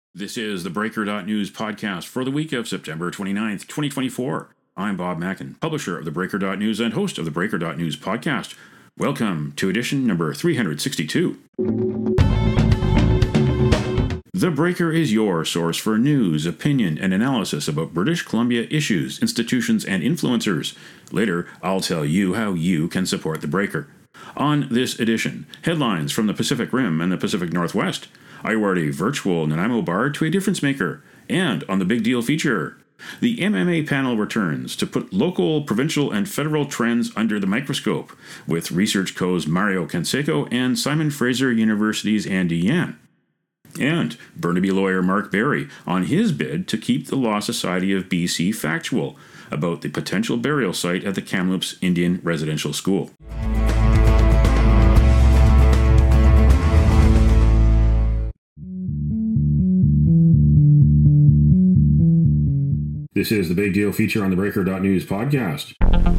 This is the Breaker.News podcast for the week of September 29th, 2024. I'm Bob Mackin, publisher of the Breaker.News and host of the Breaker.News podcast. Welcome to edition number 362. The Breaker is your source for news, opinion, and analysis about British Columbia issues, institutions, and influencers. Later, I'll tell you how you can support the Breaker. On this edition, headlines from the Pacific Rim and the Pacific Northwest. I award a virtual Nanaimo bar to a difference maker. And on the Big Deal feature, the MMA panel returns to put local, provincial, and federal trends under the microscope with Research Co.'s Mario Canseco and Simon Fraser University's Andy Yan. And Burnaby lawyer Mark Barry on his bid to keep the Law Society of BC factual about the potential burial site at the Kamloops Indian Residential School. This is the Big Deal feature on the Breaker.News podcast.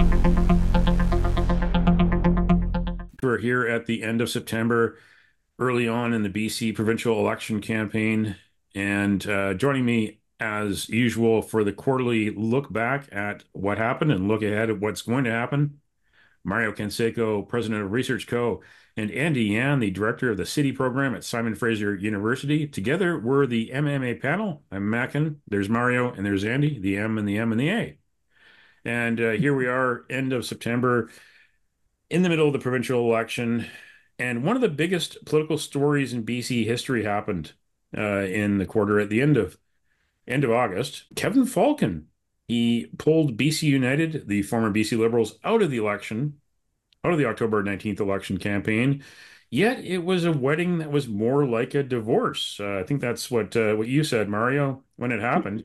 We're here at the end of September, early on in the BC provincial election campaign, and joining me as usual for the quarterly look back at what happened and look ahead at what's going to happen, Mario Canseco, president of Research Co., and Andy Yan, the director of the City program at Simon Fraser University. Together, we're the MMA panel. I'm Mackin, there's Mario, and there's Andy, the M and the M and the A. And here we are, end of September, in the middle of the provincial election. And one of the biggest political stories in BC history happened in the quarter at the end of August. Kevin Falcon, he pulled BC United, the former BC Liberals, out of the election, out of the October 19th election campaign. Yet it was a wedding that was more like a divorce. I think that's what you said, Mario, when it happened.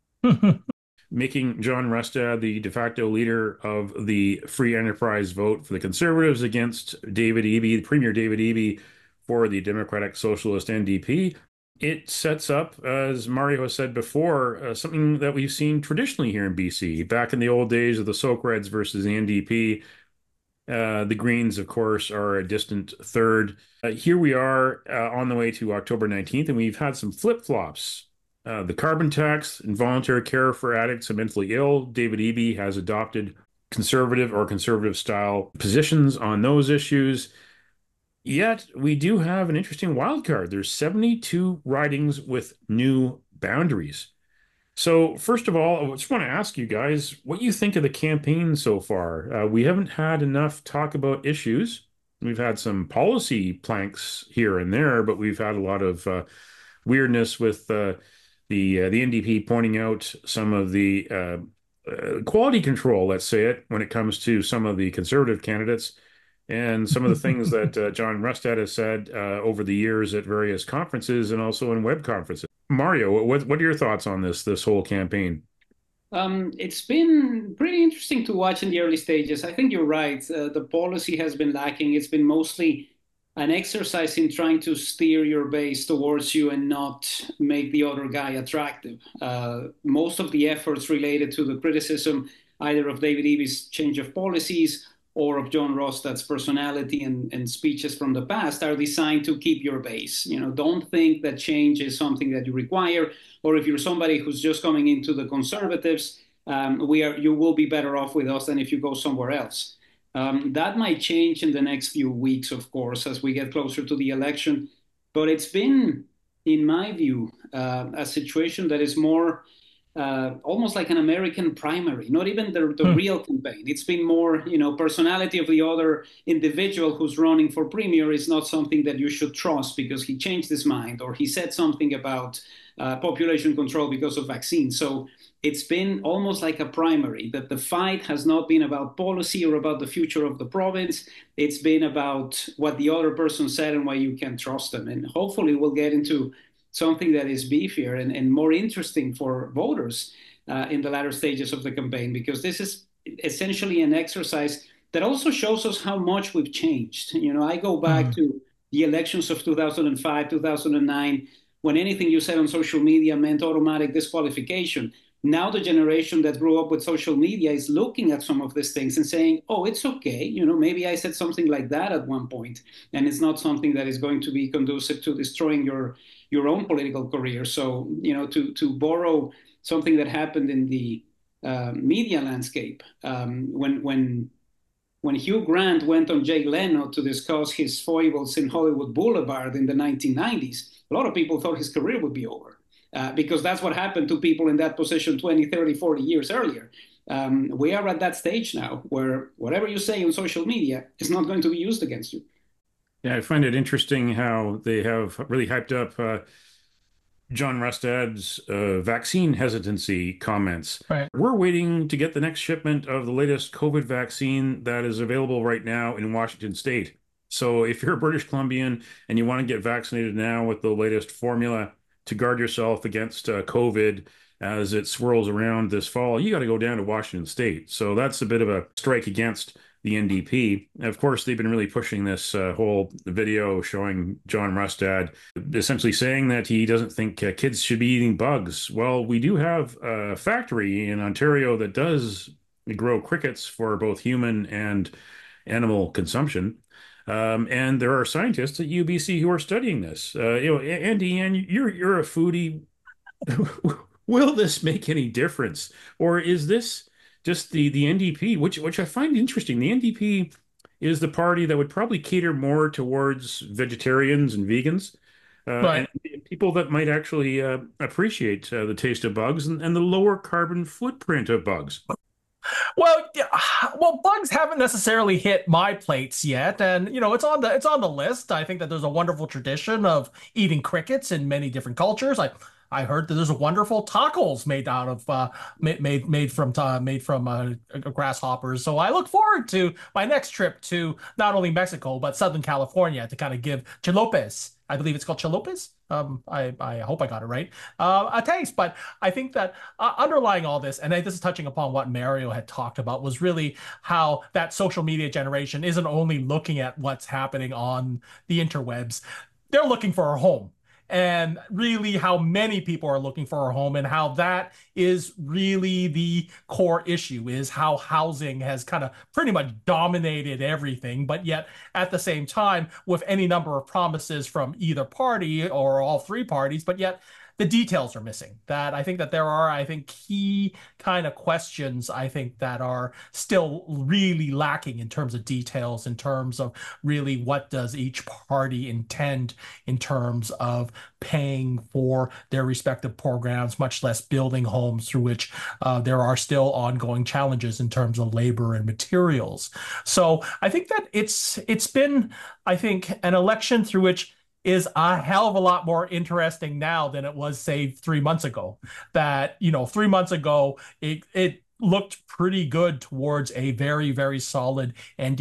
Making John Rustad the de facto leader of the Free Enterprise vote for the Conservatives against David Eby, Premier David Eby, for the Democratic Socialist NDP. It sets up, as Mario has said before, something that we've seen traditionally here in BC. Back in the old days of the Soak Reds versus the NDP, the Greens, of course, are a distant third. Here we are on the way to October 19th, and we've had some flip-flops. The carbon tax, involuntary care for addicts and mentally ill. David Eby has adopted conservative or conservative-style positions on those issues. Yet, we do have an interesting wild card. There's 72 ridings with new boundaries. So, first of all, I just want to ask you guys what you think of the campaign so far. We haven't had enough talk about issues. We've had some policy planks here and there, but we've had a lot of weirdness with the NDP pointing out some of the quality control, let's say it, when it comes to some of the conservative candidates and some of the things that John Rustad has said over the years at various conferences and also in web conferences. Mario, what are your thoughts on this whole campaign? It's been pretty interesting to watch in the early stages. I think you're right. The policy has been lacking. It's been mostly an exercise in trying to steer your base towards you and not make the other guy attractive. Most of the efforts related to the criticism either of David Eby's change of policies or of John Rustad's personality and speeches from the past are designed to keep your base. Don't think that change is something that you require, or if you're somebody who's just coming into the Conservatives, you will be better off with us than if you go somewhere else. That might change in the next few weeks, of course, as we get closer to the election. But it's been, in my view, a situation that is more almost like an American primary, not even the real campaign. It's been more, personality of the other individual who's running for premier is not something that you should trust because he changed his mind or he said something about population control because of vaccines. So it's been almost like a primary, that the fight has not been about policy or about the future of the province. It's been about what the other person said and why you can trust them. And hopefully we'll get into something that is beefier and more interesting for voters in the latter stages of the campaign, because this is essentially an exercise that also shows us how much we've changed. I go back to the elections of 2005, 2009, when anything you said on social media meant automatic disqualification. Now the generation that grew up with social media is looking at some of these things and saying, oh, it's okay. Maybe I said something like that at one point, and it's not something that is going to be conducive to destroying your your own political career. So, to borrow something that happened in the media landscape, when Hugh Grant went on Jay Leno to discuss his foibles in Hollywood Boulevard in the 1990s, a lot of people thought his career would be over, because that's what happened to people in that position 20, 30, 40 years earlier. We are at that stage now where whatever you say on social media is not going to be used against you. Yeah, I find it interesting how they have really hyped up John Rustad's vaccine hesitancy comments. Right. We're waiting to get the next shipment of the latest COVID vaccine that is available right now in Washington State. So if you're a British Columbian and you want to get vaccinated now with the latest formula to guard yourself against COVID as it swirls around this fall, you got to go down to Washington State. So that's a bit of a strike against the NDP. Of course, they've been really pushing this whole video showing John Rustad essentially saying that he doesn't think kids should be eating bugs. Well, we do have a factory in Ontario that does grow crickets for both human and animal consumption. And there are scientists at UBC who are studying this. Andy, and you're a foodie. Will this make any difference, or is this just the NDP, which I find interesting? The NDP is the party that would probably cater more towards vegetarians and vegans, Right. and people that might actually appreciate the taste of bugs and the lower carbon footprint of bugs. Well, yeah, well, bugs haven't necessarily hit my plates yet, and it's on the list. I think that there's a wonderful tradition of eating crickets in many different cultures. I heard that there's a wonderful tacos made out of made from grasshoppers. So I look forward to my next trip to not only Mexico but Southern California to kind of give chalopes. I believe it's called chalopes. I hope I got it right. A taste, but I think that underlying all this, and this is touching upon what Mario had talked about, was really how that social media generation isn't only looking at what's happening on the interwebs, they're looking for a home. And really, how many people are looking for a home, and how that is really the core issue, is how housing has kind of pretty much dominated everything. But yet, at the same time, with any number of promises from either party or all three parties, but yet the details are missing. That I think that there are, I think, key kind of questions, I think, that are still really lacking in terms of details, in terms of really what does each party intend in terms of paying for their respective programs, much less building homes, through which there are still ongoing challenges in terms of labor and materials. So I think that it's been, I think, an election through which is a hell of a lot more interesting now than it was, say, 3 months ago. That, 3 months ago, it looked pretty good towards a very, very solid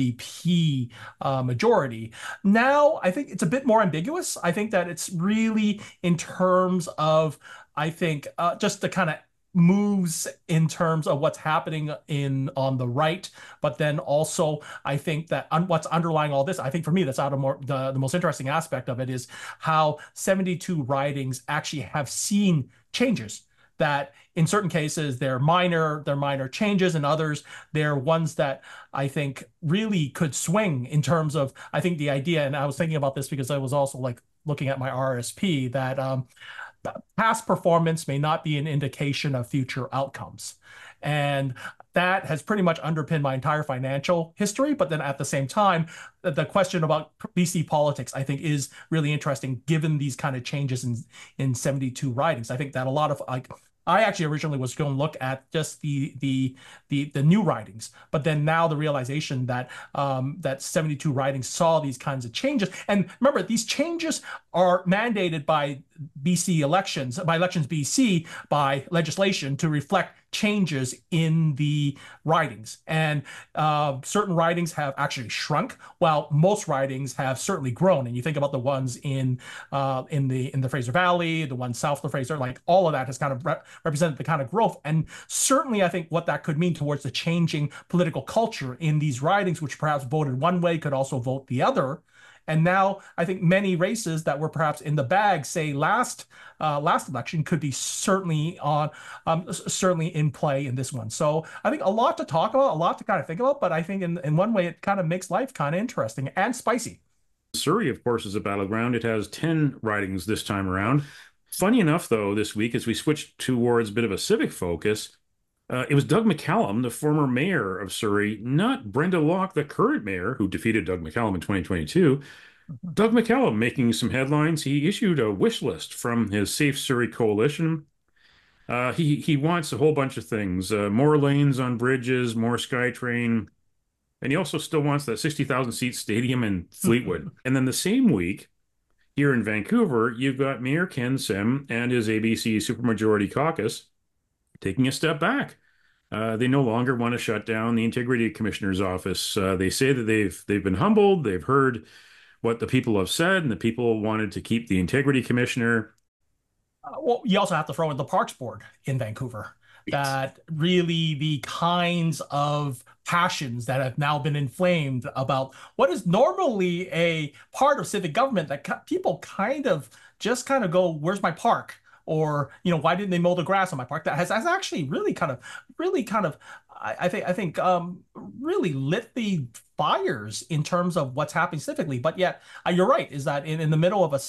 NDP majority. Now, I think it's a bit more ambiguous. I think that it's really in terms of, I think, just the kind of moves in terms of what's happening on the right, but then also I think that what's underlying all this, I think for me that's the most interesting aspect of it, is how 72 ridings actually have seen changes. That in certain cases they're minor changes, and others they're ones that I think really could swing in terms of, I think, the idea. And I was thinking about this because I was also like looking at my RSP, that past performance may not be an indication of future outcomes. And that has pretty much underpinned my entire financial history. But then at the same time, the question about BC politics, I think, is really interesting given these kind of changes in 72 ridings. I think that a lot of, like, I actually originally was going to look at just the new ridings, but then now the realization that that 72 ridings saw these kinds of changes. And remember, these changes are mandated by Elections BC, by legislation to reflect changes in the ridings. And certain ridings have actually shrunk, while most ridings have certainly grown. And you think about the ones in the Fraser Valley, the ones south of the Fraser, like all of that has kind of represented the kind of growth. And certainly I think what that could mean towards the changing political culture in these ridings, which perhaps voted one way, could also vote the other. And now I think many races that were perhaps in the bag, say last election, could be certainly in play in this one. So I think a lot to talk about, a lot to kind of think about, but I think in one way it kind of makes life kind of interesting and spicy. Surrey, of course, is a battleground. It has 10 ridings this time around. Funny enough, though, this week, as we switched towards a bit of a civic focus, it was Doug McCallum, the former mayor of Surrey, not Brenda Locke, the current mayor, who defeated Doug McCallum in 2022. Doug McCallum making some headlines. He issued a wish list from his Safe Surrey coalition. He wants a whole bunch of things, more lanes on bridges, more SkyTrain, and he also still wants that 60,000 seat stadium in Fleetwood. And then the same week, here in Vancouver, you've got Mayor Ken Sim and his ABC Supermajority Caucus taking a step back. They no longer want to shut down the Integrity Commissioner's office. They say that they've been humbled. They've heard what the people have said, and the people wanted to keep the Integrity Commissioner. Well, you also have to throw in the Parks Board in Vancouver. Yes. That really the kinds of passions that have now been inflamed about what is normally a part of civic government that people kind of just kind of go, where's my park? Or, why didn't they mow the grass on my park? That has actually really kind of, I think, really lit the fires in terms of what's happening civically. But yet, you're right, is that in the middle of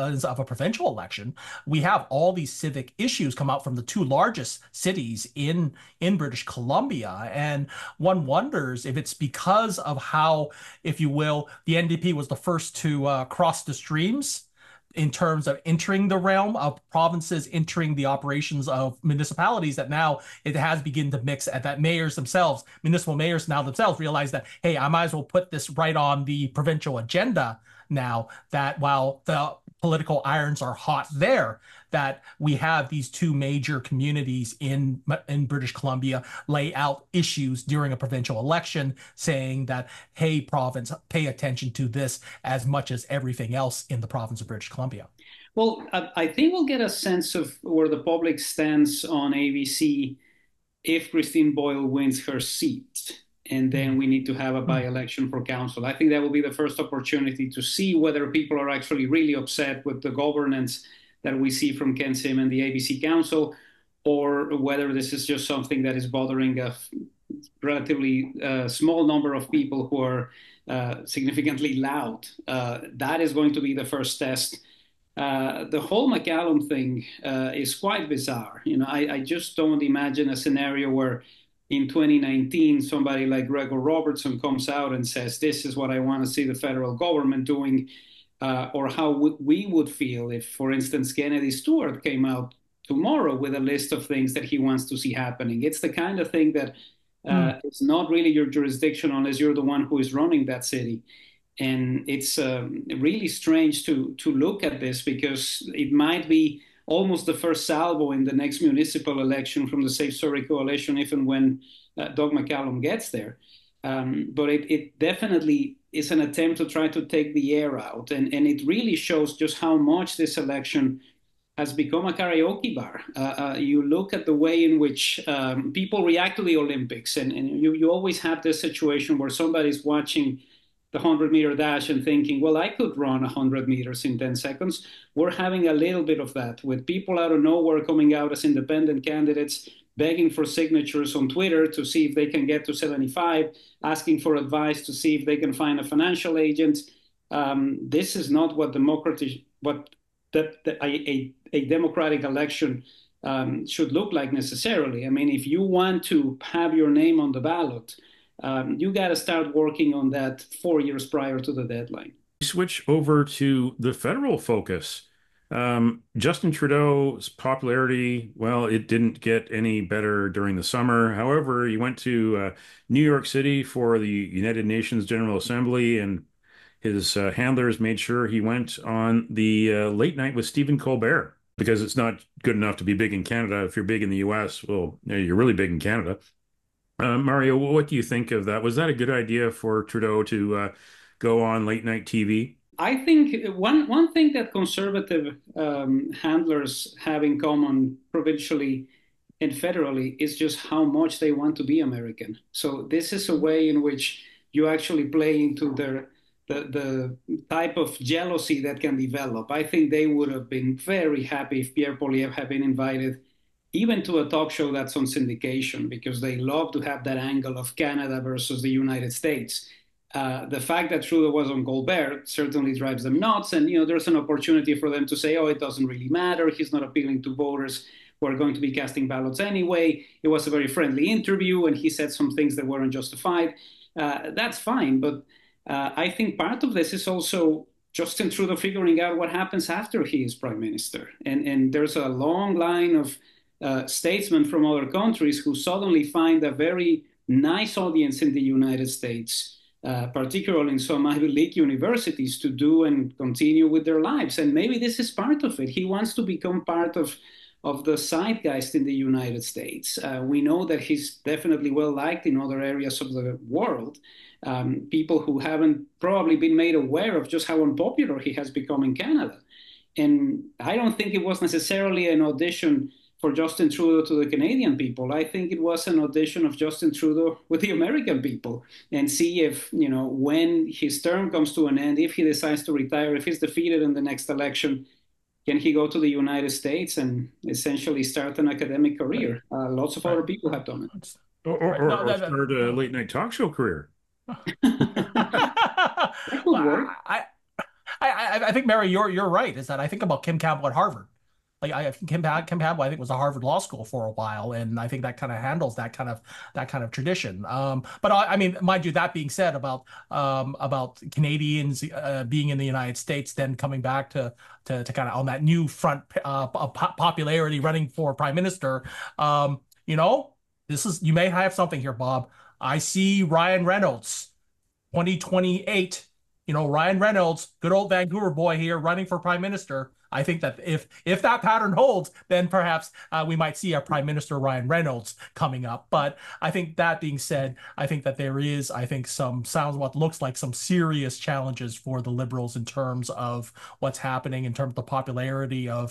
a provincial election, we have all these civic issues come out from the two largest cities in British Columbia. And one wonders if it's because of how, if you will, the NDP was the first to cross the streams in terms of entering the realm of provinces, entering the operations of municipalities, that now it has begun to mix at that mayors themselves, municipal mayors now themselves realize that, hey, I might as well put this right on the provincial agenda now, that while the political irons are hot there, that we have these two major communities in British Columbia lay out issues during a provincial election saying that, hey, province, pay attention to this as much as everything else in the province of British Columbia. Well, I think we'll get a sense of where the public stands on ABC if Christine Boyle wins her seat. And then we need to have a by-election for council. I think that will be the first opportunity to see whether people are actually really upset with the governance that we see from Ken Sim and the ABC Council, or whether this is just something that is bothering a relatively small number of people who are significantly loud. That is going to be the first test. The whole McCallum thing is quite bizarre. I just don't imagine a scenario where in 2019, somebody like Gregor Robertson comes out and says, this is what I want to see the federal government doing, or how we would feel if, for instance, Kennedy Stewart came out tomorrow with a list of things that he wants to see happening. It's the kind of thing that it's not really your jurisdiction unless you're the one who is running that city. And it's really strange to look at this, because it might be almost the first salvo in the next municipal election from the Safe Surrey Coalition, if and when Doug McCallum gets there. But it definitely is an attempt to try to take the air out. And it really shows just how much this election has become a karaoke bar. You look at the way in which people react to the Olympics, and you always have this situation where somebody's watching the 100-meter dash and thinking, well, I could run 100 meters in 10 seconds. We're having a little bit of that with people out of nowhere coming out as independent candidates, begging for signatures on Twitter to see if they can get to 75, asking for advice to see if they can find a financial agent. This is not what a democratic election should look like necessarily. I mean, if you want to have your name on the ballot, you got to start working on that 4 years prior to the deadline. Switch over to the federal focus. Justin Trudeau's popularity, well, it didn't get any better during the summer. However, he went to New York City for the United Nations General Assembly, and his handlers made sure he went on the late night with Stephen Colbert, because it's not good enough to be big in Canada. If you're big in the US, well, you're really big in Canada. Mario, what do you think of that? Was that a good idea for Trudeau to go on late night TV? I think one thing that conservative handlers have in common provincially and federally is just how much they want to be American. So this is a way in which you actually play into the type of jealousy that can develop. I think they would have been very happy if Pierre Poilievre had been invited even to a talk show that's on syndication, because they love to have that angle of Canada versus the United States. The fact that Trudeau was on Colbert certainly drives them nuts. And, there's an opportunity for them to say, oh, it doesn't really matter. He's not appealing to voters who are going to be casting ballots anyway. It was a very friendly interview, and he said some things that weren't justified. That's fine. But I think part of this is also Justin Trudeau figuring out what happens after he is prime minister. And there's a long line of statesmen from other countries who suddenly find a very nice audience in the United States, particularly in some Ivy League universities, to do and continue with their lives. And maybe this is part of it. He wants to become part of the zeitgeist in the United States. We know that he's definitely well liked in other areas of the world. People who haven't probably been made aware of just how unpopular he has become in Canada. And I don't think it was necessarily an audition for Justin Trudeau to the Canadian people. I think it was an audition of Justin Trudeau with the American people, and see if, when his term comes to an end, if he decides to retire, if he's defeated in the next election, can he go to the United States and essentially start an academic career? Lots of other people have done it. Or start a late night talk show career. That would work. I think, Mary, you're right. Is that I think about Kim Campbell at Harvard. Like Kim Campbell, I think, was a Harvard Law School for a while, and I think that kind of handles that kind of tradition. But I mean, mind you, that being said, about Canadians being in the United States, then coming back to kind of on that new front of popularity, running for prime minister. You may have something here, Bob. I see Ryan Reynolds, 2028. Ryan Reynolds, good old Vancouver boy here, running for prime minister. I think that if that pattern holds, then perhaps we might see a Prime Minister Ryan Reynolds coming up. But I think that being said, I think that there is, what looks like some serious challenges for the Liberals in terms of what's happening in terms of the popularity of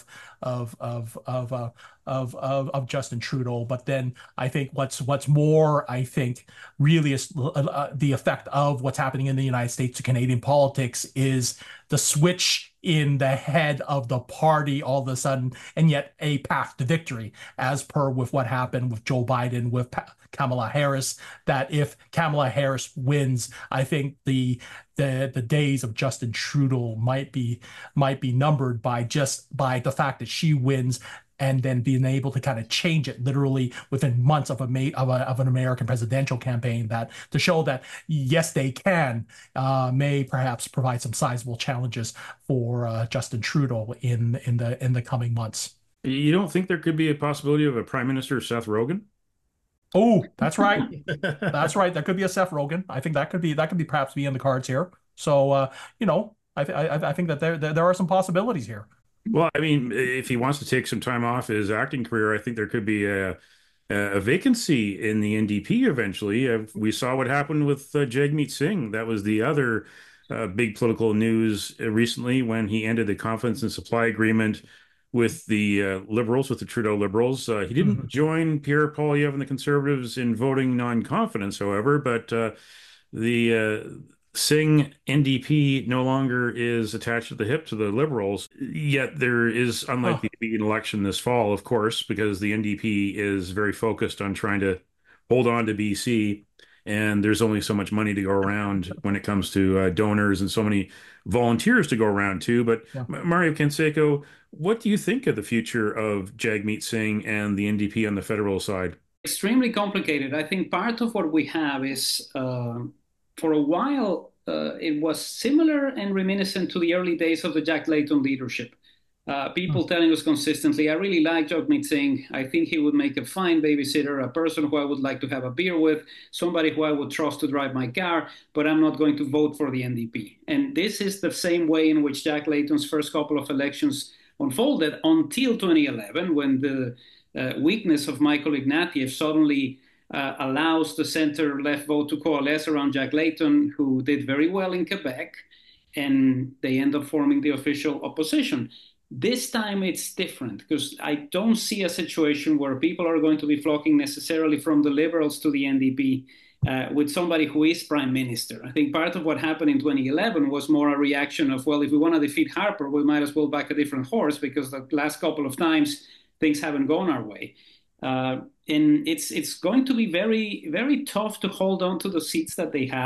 Justin Trudeau. But then I think what's more, I think, really is the effect of what's happening in the United States to Canadian politics is the switch in the head of the party all of a sudden, and yet a path to victory, as per with what happened with Joe Biden, with Kamala Harris, that if Kamala Harris wins, I think the days of Justin Trudeau might be numbered by the fact that she wins, and then being able to kind of change it literally within months of an American presidential campaign, that to show that yes, they can, may perhaps provide some sizable challenges for Justin Trudeau in the coming months. You don't think there could be a possibility of a Prime Minister Seth Rogen? Oh, that's right. That's right. That could be a Seth Rogen. I think that could be perhaps be in the cards here. So I think that there are some possibilities here. Well, I mean, if he wants to take some time off his acting career, I think there could be a vacancy in the NDP eventually. We saw what happened with Jagmeet Singh. That was the other big political news recently, when he ended the confidence and supply agreement with the Liberals, with the Trudeau Liberals. He didn't join Pierre Poilievre and the Conservatives in voting non-confidence, however, but the Singh NDP no longer is attached at the hip to the Liberals, yet there is unlikely to be an election this fall, of course, because the NDP is very focused on trying to hold on to BC, and there's only so much money to go around when it comes to donors, and so many volunteers to go around too. But Mario Canseco, what do you think of the future of Jagmeet Singh and the NDP on the federal side? Extremely complicated. I think part of what we have is for a while, it was similar and reminiscent to the early days of the Jack Layton leadership. People telling us consistently, I really like Jagmeet Singh. I think he would make a fine babysitter, a person who I would like to have a beer with, somebody who I would trust to drive my car, but I'm not going to vote for the NDP. And this is the same way in which Jack Layton's first couple of elections unfolded until 2011, when the weakness of Michael Ignatieff suddenly allows the center-left vote to coalesce around Jack Layton, who did very well in Quebec, and they end up forming the official opposition. This time it's different, because I don't see a situation where people are going to be flocking necessarily from the Liberals to the NDP with somebody who is prime minister. I think part of what happened in 2011 was more a reaction of, well, if we want to defeat Harper, we might as well back a different horse, because the last couple of times things haven't gone our way. And it's going to be very, very tough to hold on to the seats that they have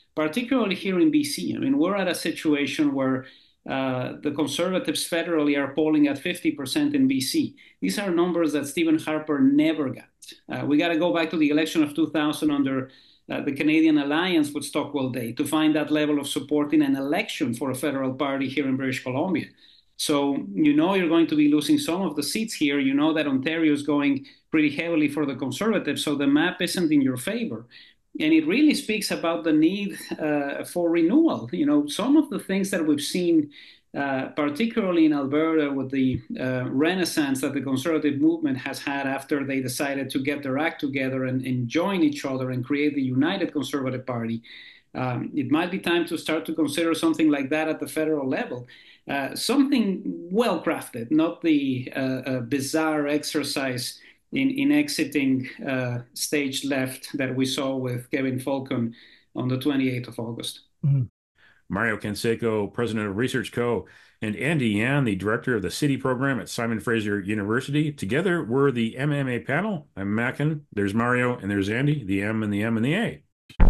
particularly here in BC. I mean, we're at a situation where the Conservatives federally are polling at 50% in BC. These are numbers that Stephen Harper never got. We got to go back to the election of 2000 under the Canadian Alliance with Stockwell Day to find that level of support in an election for a federal party here in British Columbia. So you know you're going to be losing some of the seats here. You know that Ontario is going pretty heavily for the Conservatives, so the map isn't in your favor. And it really speaks about the need for renewal. You know, some of the things that we've seen, particularly in Alberta, with the renaissance that the Conservative movement has had after they decided to get their act together and join each other and create the United Conservative Party. It might be time to start to consider something like that at the federal level. Something well crafted, not the bizarre exercise in exiting stage left that we saw with Kevin Falcon on the 28th of August. Mm-hmm. Mario Canseco, president of Research Co., and Andy Yan, the director of the City program at Simon Fraser University. Together, we're the MMA panel. I'm Mackin. There's Mario, and there's Andy, the M and the M and the A.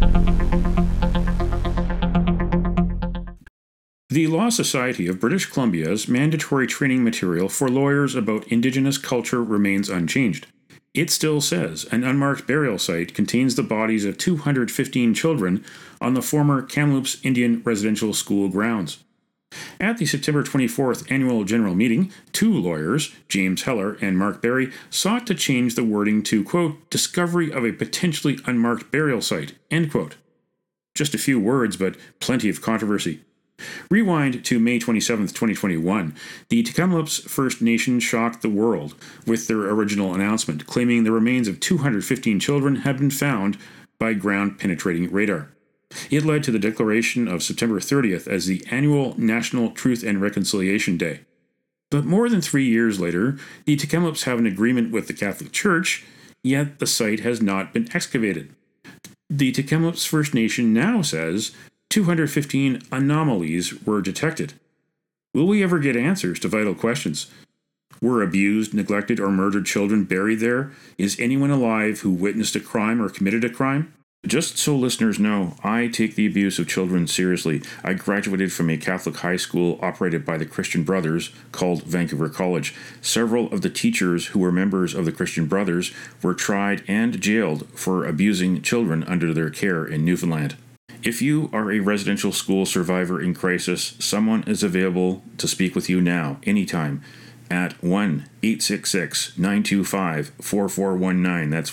The Law Society of British Columbia's mandatory training material for lawyers about Indigenous culture remains unchanged. It still says an unmarked burial site contains the bodies of 215 children on the former Kamloops Indian Residential School grounds. At the September 24th annual general meeting, two lawyers, James Heller and Mark Berry, sought to change the wording to, quote, discovery of a potentially unmarked burial site, end quote. Just a few words, but plenty of controversy. Rewind to May 27, 2021. The Tk'emlúps First Nation shocked the world with their original announcement, claiming the remains of 215 children had been found by ground-penetrating radar. It led to the declaration of September 30th as the annual National Truth and Reconciliation Day. But more than 3 years later, the Tk'emlúps have an agreement with the Catholic Church, yet the site has not been excavated. The Tk'emlúps First Nation now says 215 anomalies were detected. Will we ever get answers to vital questions? Were abused, neglected, or murdered children buried there? Is anyone alive who witnessed a crime or committed a crime? Just so listeners know, I take the abuse of children seriously. I graduated from a Catholic high school operated by the Christian Brothers called Vancouver College. Several of the teachers who were members of the Christian Brothers were tried and jailed for abusing children under their care in Newfoundland. If you are a residential school survivor in crisis, someone is available to speak with you now, anytime, at 1-866-925-4419. That's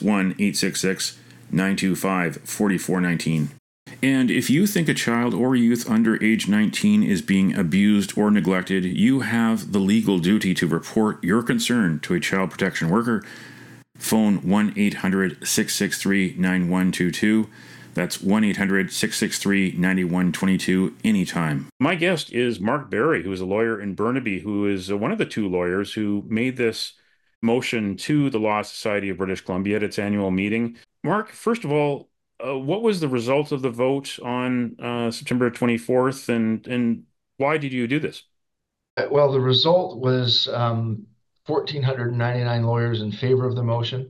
1-866-925-4419. And if you think a child or youth under age 19 is being abused or neglected, you have the legal duty to report your concern to a child protection worker. Phone 1-800-663-9122. That's 1-800-663-9122 anytime. My guest is Mark Berry, who is a lawyer in Burnaby, who is one of the two lawyers who made this motion to the Law Society of British Columbia at its annual meeting. Mark, first of all, what was the result of the vote on September 24th, and why did you do this? Well, the result was 1,499 lawyers in favor of the motion,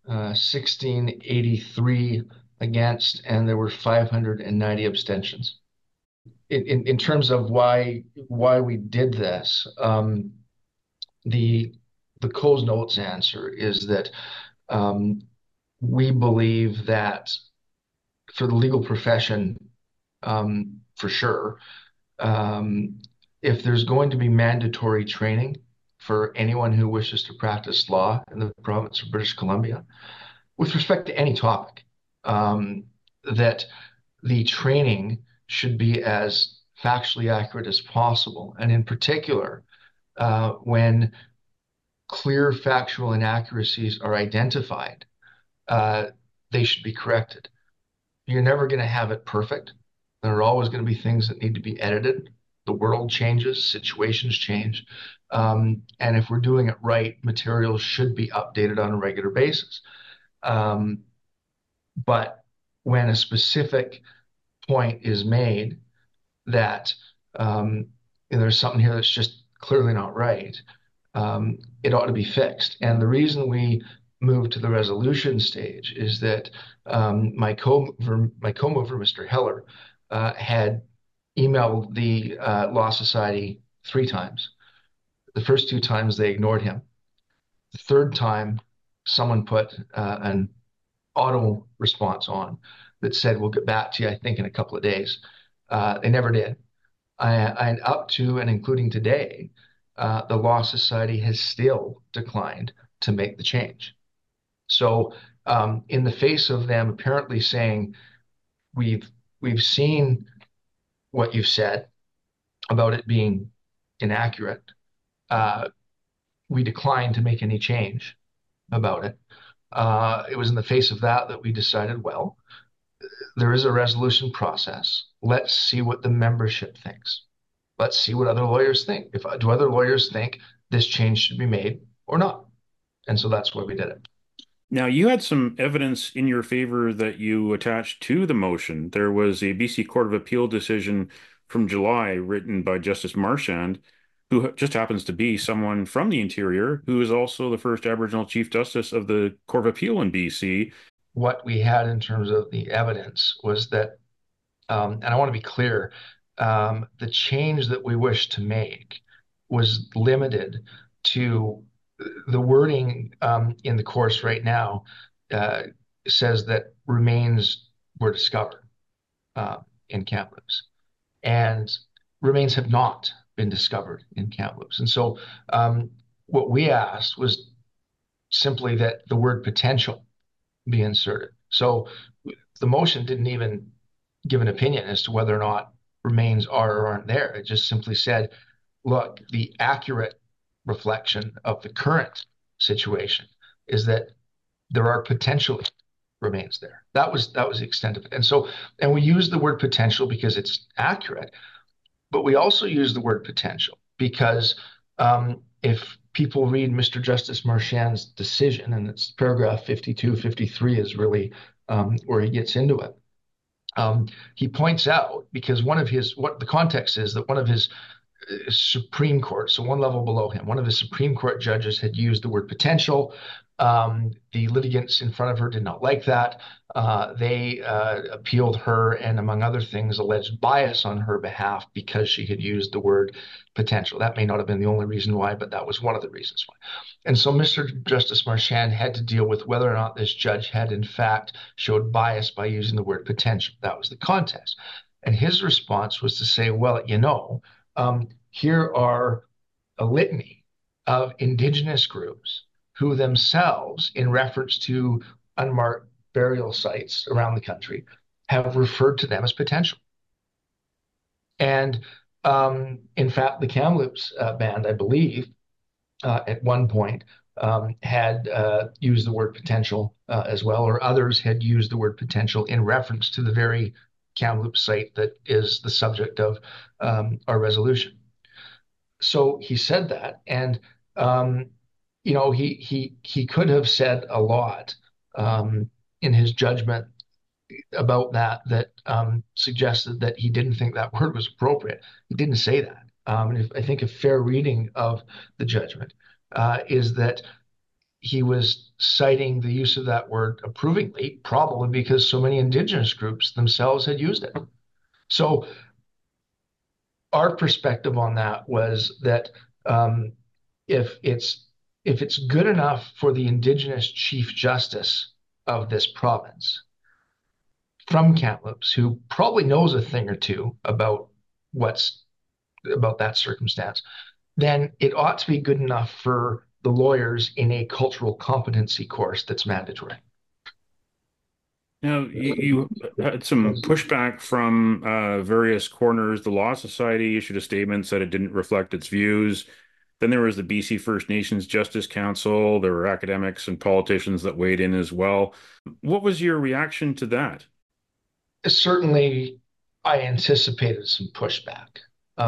1,683 against, and there were 590 abstentions. In terms of why we did this, the Coles Notes answer is that we believe that for the legal profession, for sure, if there's going to be mandatory training for anyone who wishes to practice law in the province of British Columbia, with respect to any topic, that the training should be as factually accurate as possible. And in particular, when clear factual inaccuracies are identified, they should be corrected. You're never going to have it perfect. There are always going to be things that need to be edited. The world changes, situations change. And if we're doing it right, materials should be updated on a regular basis. But when a specific point is made that there's something here that's just clearly not right, it ought to be fixed. And the reason we moved to the resolution stage is that my co-mover, Mr. Heller, had emailed the Law Society 3 times. The first 2 times they ignored him. The third time, someone put an auto response on that said, "We'll get back to you, I think, in a couple of days." They never did. And up to and including today, the Law Society has still declined to make the change. So, in the face of them apparently saying, we've seen what you've said about it being inaccurate, we declined to make any change about it. It was in the face of that we decided, well, there is a resolution process. Let's see what the membership thinks. Let's see what other lawyers think. Do other lawyers think this change should be made or not? And so that's why we did it. Now, you had some evidence in your favor that you attached to the motion. There was a BC Court of Appeal decision from July written by Justice Marchand, who just happens to be someone from the Interior, who is also the first Aboriginal Chief Justice of the Court of Appeal in BC. What we had in terms of the evidence was that, and I want to be clear, the change that we wish to make was limited to the wording in the course right now says that remains were discovered in Kamloops, and remains have not been discovered in Kamloops. And so what we asked was simply that the word potential be inserted. So the motion didn't even give an opinion as to whether or not remains are or aren't there. It just simply said, look, the accurate reflection of the current situation is that there are potentially remains there. That was the extent of it. And we use the word potential because it's accurate, but we also use the word potential because if people read Mr. Justice Marchand's decision, and it's paragraph 52, 53 is really where he gets into it. He points out, because what the context is that one of his Supreme Court, so one level below him, one of his Supreme Court judges had used the word potential. The litigants in front of her did not like that. They appealed her and, among other things, alleged bias on her behalf because she had used the word potential. That may not have been the only reason why, but that was one of the reasons why. And so Mr. Justice Marchand had to deal with whether or not this judge had, in fact, showed bias by using the word potential. That was the context. And his response was to say, well, here are a litany of Indigenous groups who themselves, in reference to unmarked burial sites around the country, have referred to them as potential. And in fact, the Kamloops band, I believe, at one point had used the word potential as well, or others had used the word potential in reference to the very Kamloops site that is the subject of our resolution. So he said that, and he could have said a lot in his judgment about that suggested that he didn't think that word was appropriate. He didn't say that. And I think a fair reading of the judgment is that he was citing the use of that word approvingly, probably because so many Indigenous groups themselves had used it. So our perspective on that was that if it's good enough for the Indigenous Chief Justice of this province from Kamloops, who probably knows a thing or two about that circumstance, then it ought to be good enough for the lawyers in a cultural competency course that's mandatory. Now, you had some pushback from various corners. The Law Society issued a statement, said it didn't reflect its views. Then there was the BC First Nations Justice Council. There were academics and politicians that weighed in as well. What was your reaction to that? Certainly, I anticipated some pushback.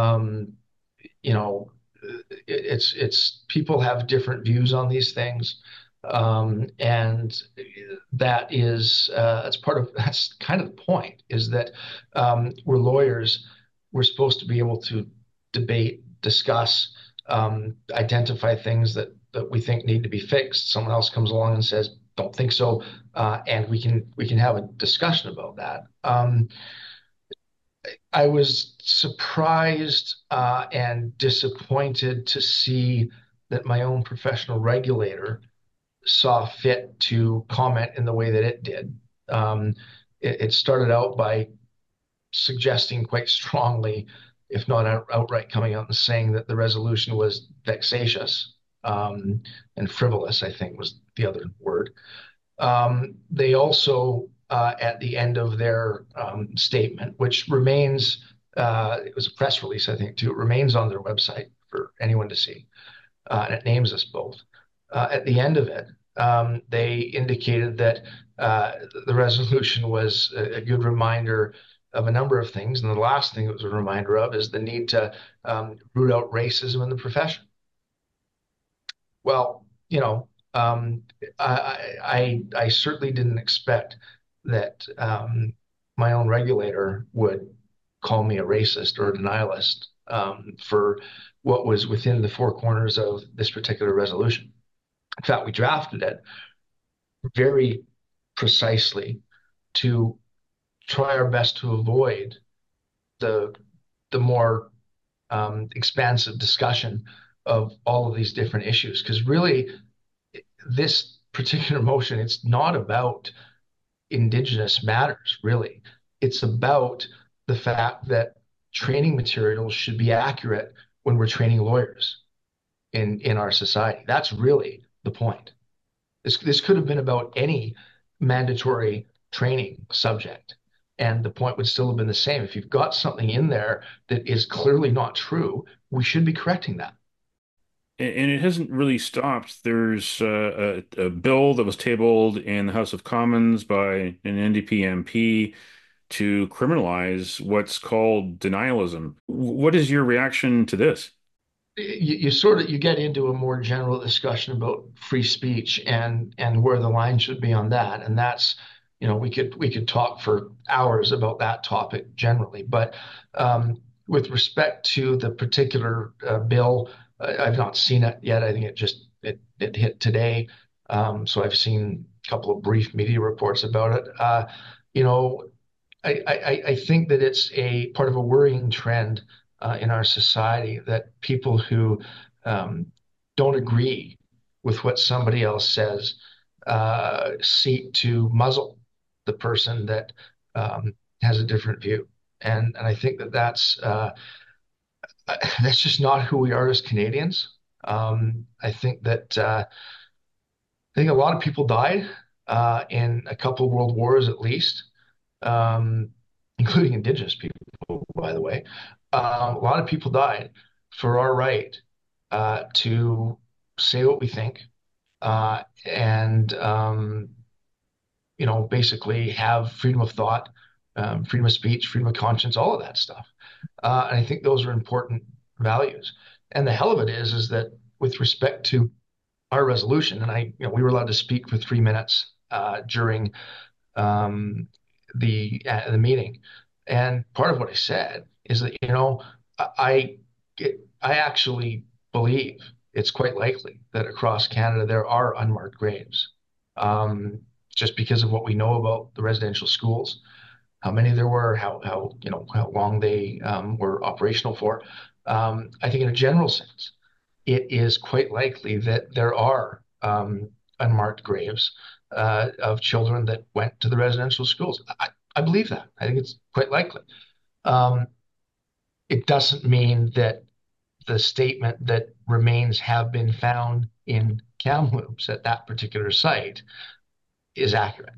It's people have different views on these things. And that's kind of the point, is that we're lawyers. We're supposed to be able to debate, discuss, identify things that we think need to be fixed. Someone else comes along and says, don't think so, and we can have a discussion about that. I was surprised and disappointed to see that my own professional regulator saw fit to comment in the way that it did. Um, it started out by suggesting quite strongly, if not outright coming out and saying that the resolution was vexatious and frivolous, I think was the other word. They also, at the end of their statement, which remains, it was a press release, I think, too, it remains on their website for anyone to see, and it names us both. At the end of it, they indicated that the resolution was a good reminder of a number of things. And the last thing it was a reminder of is the need to root out racism in the profession. Well, I certainly didn't expect that my own regulator would call me a racist or a denialist for what was within the four corners of this particular resolution. In fact, we drafted it very precisely to try our best to avoid the more expansive discussion of all of these different issues. Because really, this particular motion, it's not about Indigenous matters, really. It's about the fact that training materials should be accurate when we're training lawyers in our society. That's really the point. This could have been about any mandatory training subject, and the point would still have been the same. If you've got something in there that is clearly not true, we should be correcting that. And it hasn't really stopped. There's a bill that was tabled in the House of Commons by an NDP MP to criminalize what's called denialism. What is your reaction to this? You get into a more general discussion about free speech and where the line should be on that, and that's we could talk for hours about that topic generally, but with respect to the particular bill, I've not seen it yet. I think it hit today, so I've seen a couple of brief media reports about it. You know, I think that it's a part of a worrying trend in our society that people who don't agree with what somebody else says seek to muzzle the person that has a different view. And I think that that's just not who we are as Canadians. I think a lot of people died in a couple of world wars at least, um, including Indigenous people, by the way. A lot of people died for our right to say what we think and basically have freedom of thought, freedom of speech, freedom of conscience, all of that stuff. And I think those are important values. And the hell of it is that with respect to our resolution, and we were allowed to speak for 3 minutes during um, the meeting, and part of what I said is that I I actually believe it's quite likely that across Canada there are unmarked graves, just because of what we know about the residential schools, how many there were, how long they were operational for. I think in a general sense, it is quite likely that there are unmarked graves of children that went to the residential schools. I believe that. I think it's quite likely. Um, it doesn't mean that the statement that remains have been found in Kamloops at that particular site is accurate.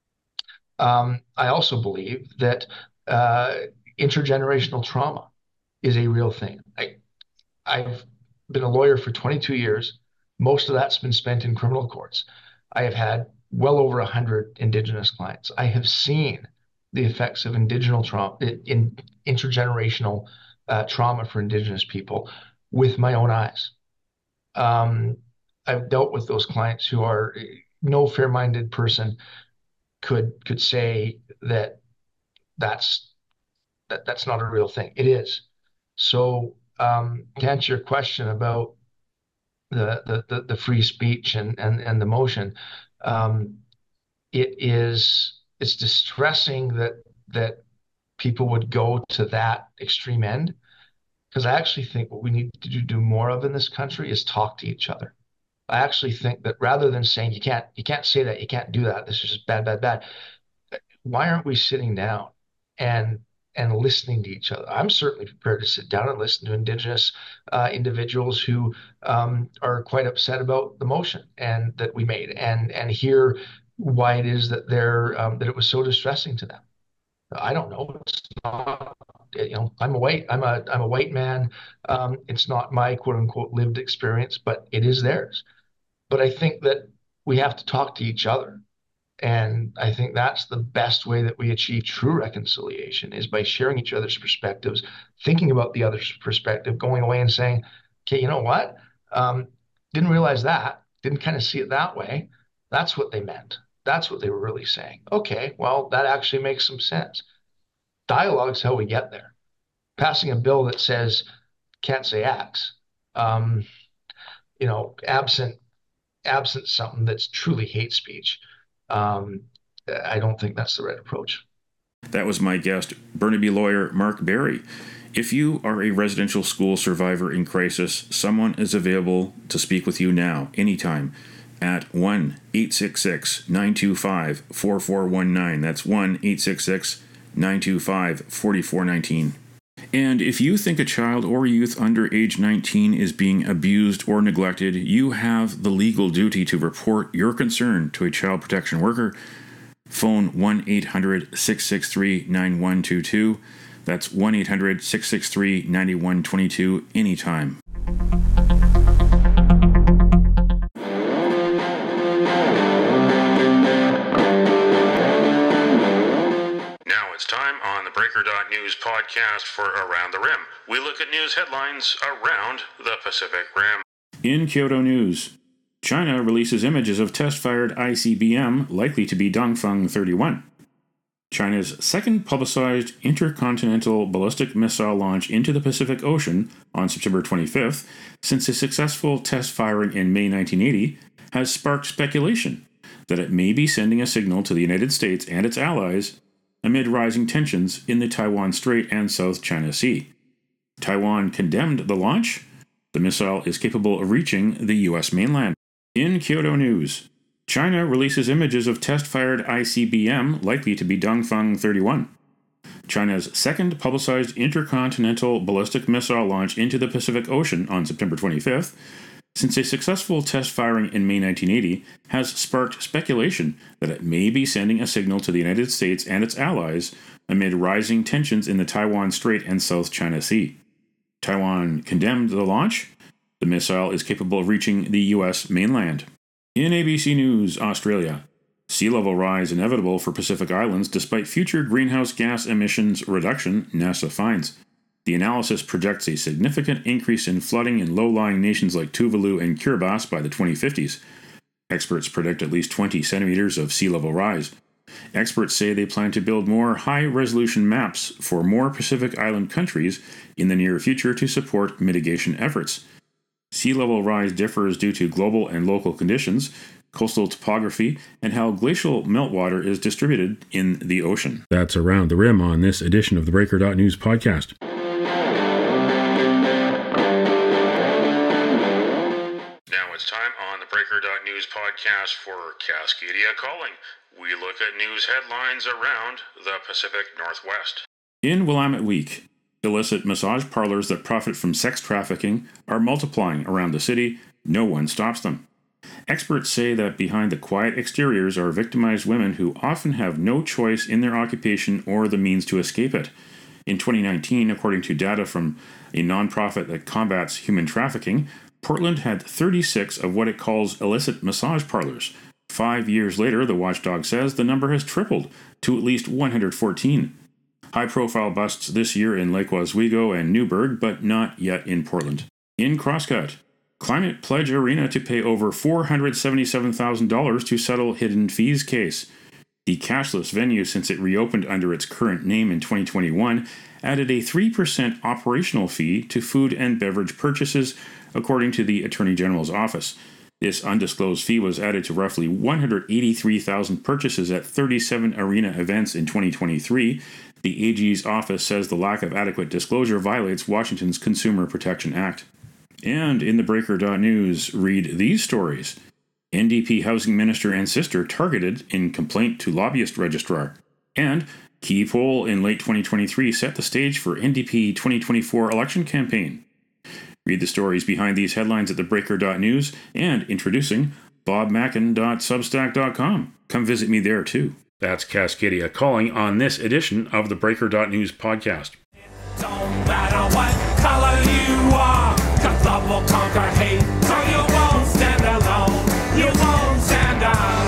I also believe that uh, intergenerational trauma is a real thing. I've been a lawyer for 22 years. Most of that's been spent in criminal courts. I have had well over 100 Indigenous clients. I have seen the effects of indigenous trauma, in intergenerational trauma for Indigenous people with my own eyes. Um, I've dealt with those clients who are no fair-minded person could say that that's that's not a real thing. It is. So to answer your question about the free speech and the motion, um, it's distressing that people would go to that extreme end, because I actually think what we need to do more of in this country is talk to each other. I actually think that rather than saying you can't say that, you can't do that, this is just bad, bad, bad, why aren't we sitting down and listening to each other? I'm certainly prepared to sit down and listen to Indigenous individuals who are quite upset about the motion and that we made, and hear why it is that that it was so distressing to them. I don't know. It's not, I'm a white man. It's not my quote unquote lived experience, but it is theirs. But I think that we have to talk to each other. And I think that's the best way that we achieve true reconciliation, is by sharing each other's perspectives, thinking about the other's perspective, going away and saying, okay, you know what? Didn't realize that, didn't kind of see it that way. That's what they meant. That's what they were really saying. Okay, well, that actually makes some sense. Dialogue is how we get there. Passing a bill that says can't say X, absent something that's truly hate speech, I don't think that's the right approach. That was my guest, Burnaby lawyer Mark Barry. If you are a residential school survivor in crisis, someone is available to speak with you now, anytime, at 1-866-925-4419. That's 1-866-925-4419. And if you think a child or youth under age 19 is being abused or neglected, you have the legal duty to report your concern to a child protection worker. Phone 1-800-663-9122. That's 1-800-663-9122 anytime. Time on the Breaker.News podcast for Around the Rim. We look at news headlines around the Pacific Rim. In Kyoto news, China releases images of test-fired ICBM likely to be Dongfeng 31. China's second publicized intercontinental ballistic missile launch into the Pacific Ocean on September 25th, since a successful test firing in May 1980, has sparked speculation that it may be sending a signal to the United States and its allies amid rising tensions in the Taiwan Strait and South China Sea. Taiwan condemned the launch. The missile is capable of reaching the U.S. mainland. In Kyoto news, China releases images of test-fired ICBM likely to be Dongfeng 31. China's second publicized intercontinental ballistic missile launch into the Pacific Ocean on September 25th, since a successful test firing in May 1980, has sparked speculation that it may be sending a signal to the United States and its allies amid rising tensions in the Taiwan Strait and South China Sea. Taiwan condemned the launch. The missile is capable of reaching the U.S. mainland. In ABC News, Australia, sea level rise inevitable for Pacific Islands despite future greenhouse gas emissions reduction, NASA finds. The analysis projects a significant increase in flooding in low-lying nations like Tuvalu and Kiribati by the 2050s. Experts predict at least 20 centimeters of sea level rise. Experts say they plan to build more high-resolution maps for more Pacific Island countries in the near future to support mitigation efforts. Sea level rise differs due to global and local conditions, coastal topography, and how glacial meltwater is distributed in the ocean. That's Around the Rim on this edition of the Breaker.News podcast. It's time on the Breaker.News podcast for Cascadia Calling. We look at news headlines around the Pacific Northwest. In Willamette Week, illicit massage parlors that profit from sex trafficking are multiplying around the city. No one stops them. Experts say that behind the quiet exteriors are victimized women who often have no choice in their occupation or the means to escape it. In 2019, according to data from a nonprofit that combats human trafficking, Portland had 36 of what it calls illicit massage parlors. 5 years later, the watchdog says the number has tripled to at least 114. High-profile busts this year in Lake Oswego and Newburgh, but not yet in Portland. In Crosscut, Climate Pledge Arena to pay over $477,000 to settle hidden fees case. The cashless venue, since it reopened under its current name in 2021, added a 3% operational fee to food and beverage purchases, according to the Attorney General's office. This undisclosed fee was added to roughly 183,000 purchases at 37 arena events in 2023, The AG's office says the lack of adequate disclosure violates Washington's Consumer Protection Act. And in the Breaker.News, read these stories. NDP Housing Minister and sister targeted in complaint to lobbyist registrar. And key poll in late 2023 set the stage for NDP 2024 election campaign. Read the stories behind these headlines at thebreaker.news and introducing bobmackin.substack.com. Come visit me there too. That's Cascadia calling on this edition of the Breaker.News podcast. Don't matter what color you are, 'cause love will conquer hate, so you won't stand alone. You won't stand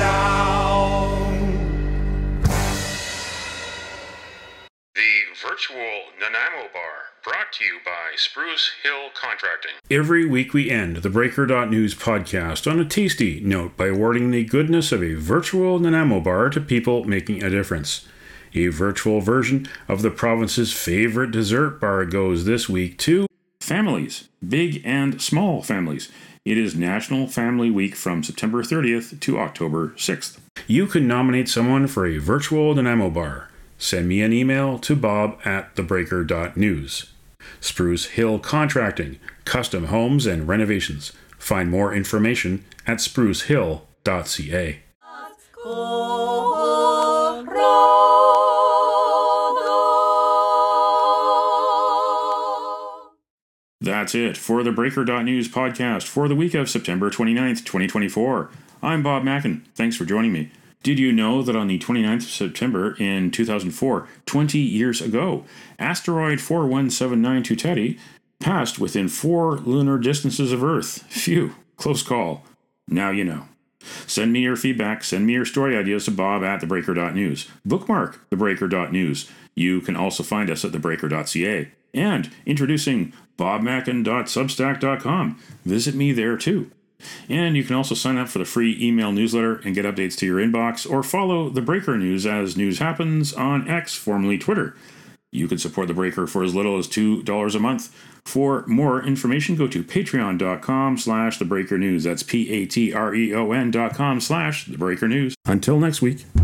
alone. The virtual Nanaimo Bar, brought to you by Spruce Hill Contracting. Every week we end the Breaker.News podcast on a tasty note by awarding the goodness of a virtual Nanaimo Bar to people making a difference. A virtual version of the province's favorite dessert bar goes this week to families, big and small families. It is National Family Week from September 30th to October 6th. You can nominate someone for a virtual Nanaimo Bar. Send me an email to bob@thebreaker.news. Spruce Hill Contracting, custom homes and renovations. Find more information at sprucehill.ca. That's it for the Breaker.News podcast for the week of September 29th, 2024. I'm Bob Mackin. Thanks for joining me. Did you know that on the 29th of September in 2004, 20 years ago, asteroid 4179 Tuteti passed within 4 lunar distances of Earth? Phew, close call. Now you know. Send me your feedback, send me your story ideas to bob@thebreaker.news. Bookmark thebreaker.news. You can also find us at thebreaker.ca. And introducing bobmackin.substack.com. Visit me there too. And you can also sign up for the free email newsletter and get updates to your inbox, or follow The Breaker News as news happens on X, formerly Twitter. You can support The Breaker for as little as $2 a month. For more information, go to patreon.com/thebreakernews. That's patreon.com/thebreakernews. Until next week.